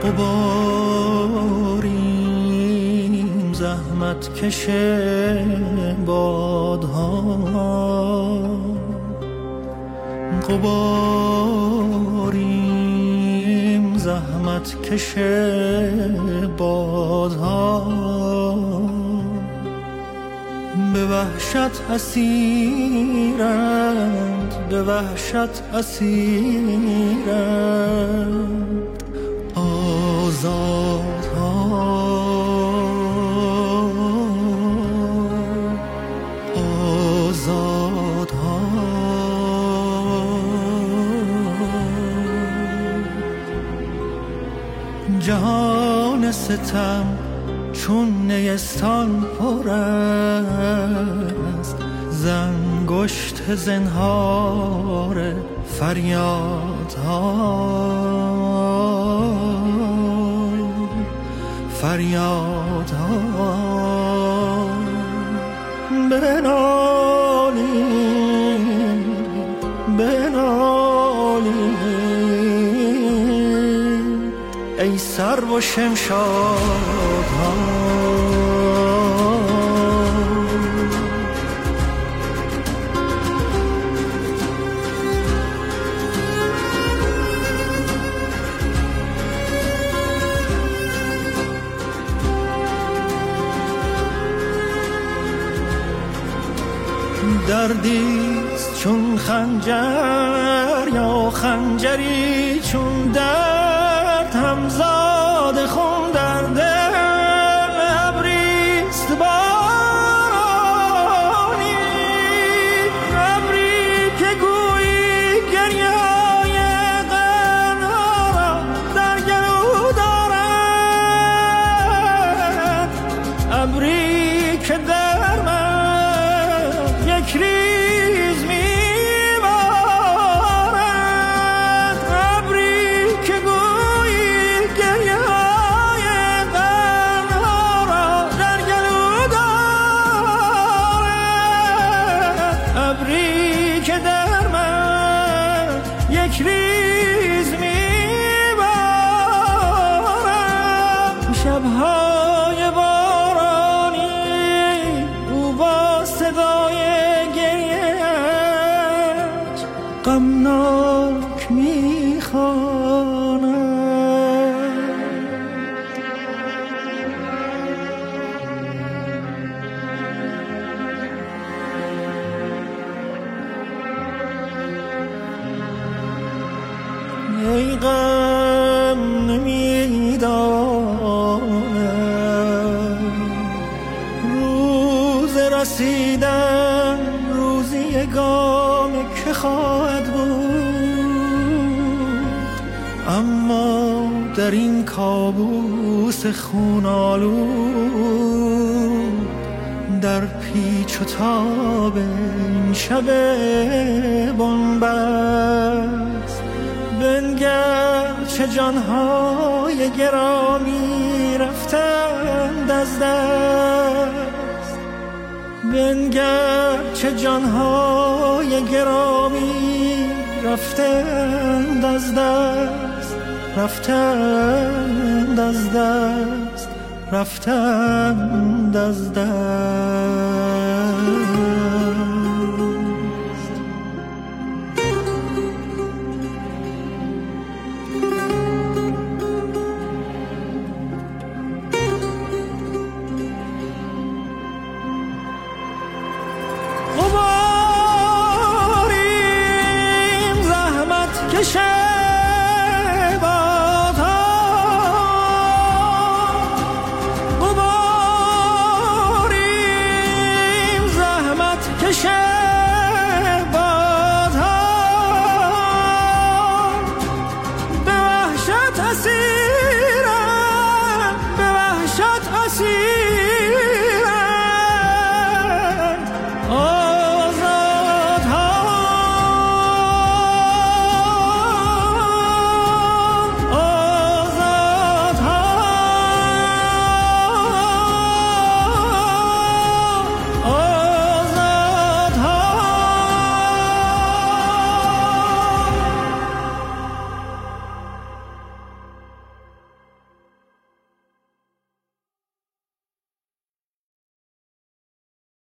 غباریم زحمت کش بادها، غباریم زحمت کش بادها، به وحشت اسیرند، به وحشت اسیرند آزادها، آزادها. جهان ستم چون نیستان پر است زنگشت زنهار فریادها، فریادها. بنالیم، بنالیم ای سرو و شمشادها. دردیست چون خنجر یا خنجری چون درد، همزاد خون درده ابریست بارانی، ابری که گویی گریه‌های غم‌ها را در گلو دارد، ابری که در من یک ریز میبارد، ابری که گویی گریه‌های غم‌ها را در گلو دارد، ابری که در من یک ریز میبارد. شب‌های بارانی او با صدای غمناک میخواند. ای غم نمیدانم روز رسیدن روزی گام که خواهد بود، اما در این کابوس خونالود، در پیچ و تاب این شب بنبست، بنگر چه جانهای گرامی رفتند از دست، بنگر چه جانهای گرامی رفتند از دست، رفتند از دست، رفتند از دست.